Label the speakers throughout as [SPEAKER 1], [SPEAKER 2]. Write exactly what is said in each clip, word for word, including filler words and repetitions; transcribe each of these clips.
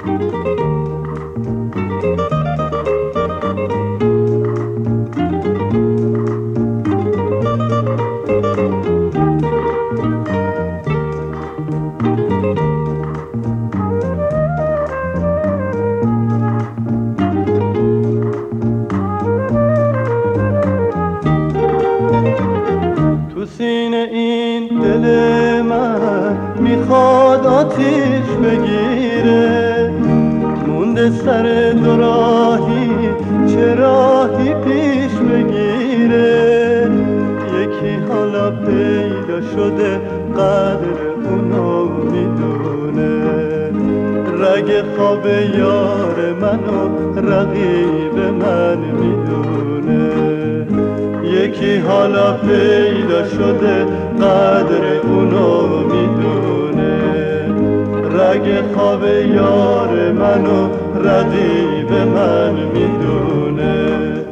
[SPEAKER 1] سینه این دل من میخواد آتیش بگیره، مونده سر دو راهی چه راهی پیش بگیره. یکی حالا پیدا شده قدر اونو میدونه، رگ خواب یار منو رقیب من میدونه. یکی حالا پیدا شده قدر اونو میدونه، رگ خواب یار منو رقیب من میدونه.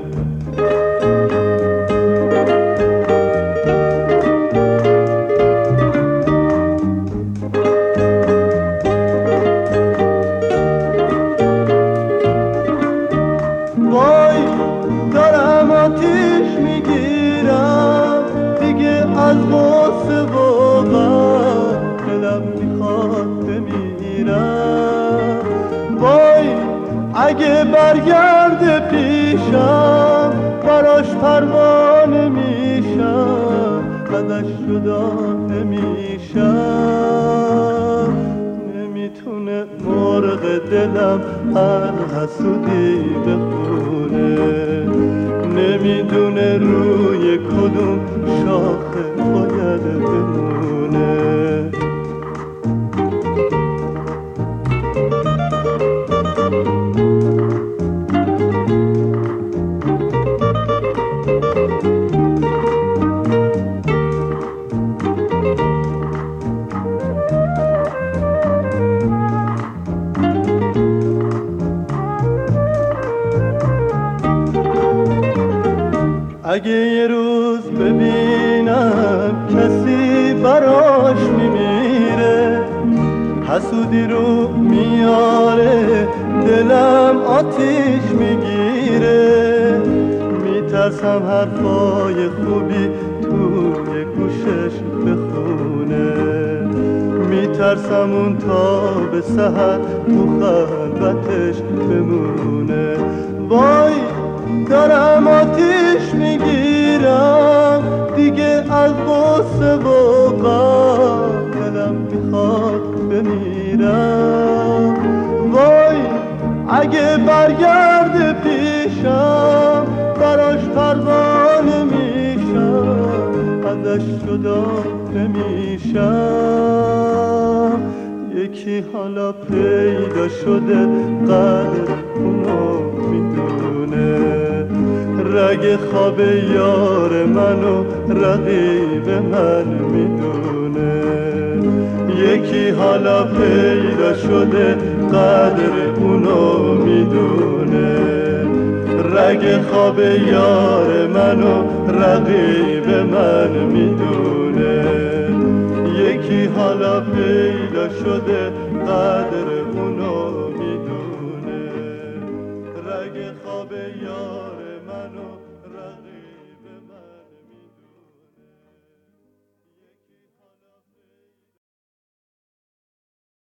[SPEAKER 1] وای دارم آتیش میگیرم دیگه از غصه و غم، دلم میخواد بمیرم. وای اگه برگرده پیشم براش پروانه میشم، ازش جدا نمیشم. نمیتونه مرغ دلم از حسودی بخونه، نمیدونه روی کدوم شاخه باید بمونه. اگه یه روز ببینم کسی براش میمیره، حسودی رو میاره دلم آتیش میگیره. میترسم حرفای خوبی توی گوشش بخونه، میترسم اون تا به سحر تو خلوتش بمونه. وای دارم آتیش میگیرم دیگه از غصه و غم، دلم میخواد بمیرم. وای اگه برگرده پیشم براش پروانه میشم، ازش جدا نمیشم. یکی حالا پیدا شده قدر اونو میدونه، رگ خواب یار منو رقیب من میدونه. یکی حالا پیدا شده قدر اونو میدونه، رگ خواب یار منو رقیب من میدونه. یکی حالا پیدا شده قدر اونو میدونه، رگ خواب یار